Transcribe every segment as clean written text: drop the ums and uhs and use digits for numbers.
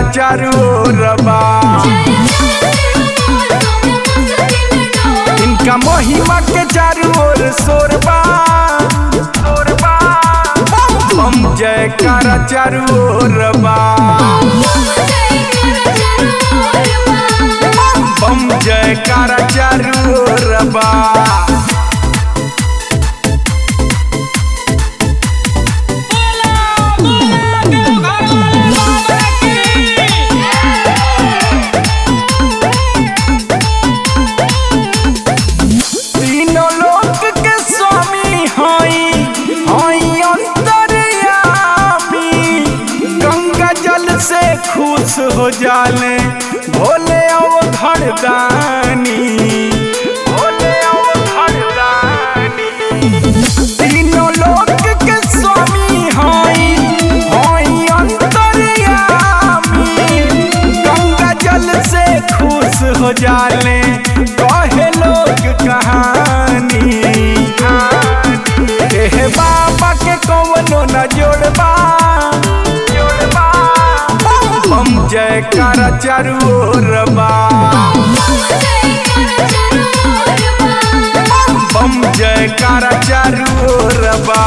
चारू ओर बा। इनका महिमा के चारू ओर शोर बा। बम जयकारा चारू ओर बा। बम जयकारा चारू ओर बा। खुश हो जाले भोले अवघड़ दानी। भोले अवघड़ दानी तीनों लोक के स्वामी हई अंतर्यामी। गंगा जल से खुश हो जाले कहे लोग कहानी। हे बाबा के कौनो न जोड़बा। बम जयकारा चारू ओर बा। बम जयकारा चारू ओर बा।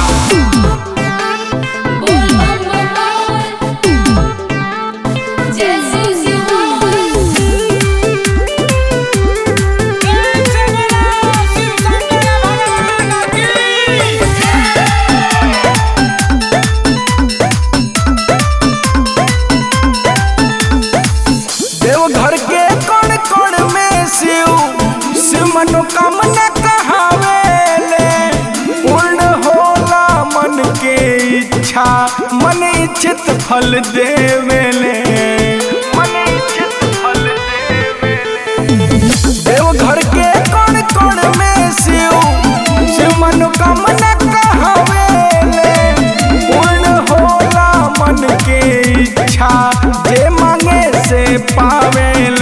देवघर के कण कण में शिव मनोकामना कहावेले। पूर्ण होला मन के इच्छा मन इच्छित फल देवेले। मन इच्छित फल देवेले। देवघर के कण कण में शिव मनोकामना कहावेले। पूर्ण होला मन के इच्छा जे मांगे से पावेले।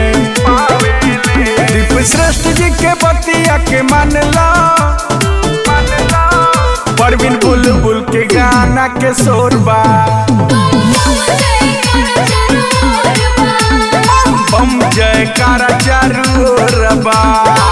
दीप श्रेष्ठ जी के बतिया के मानला। परवीन बुलबुल के गाना के शोरबा। बम जयकारा चारू ओर बा।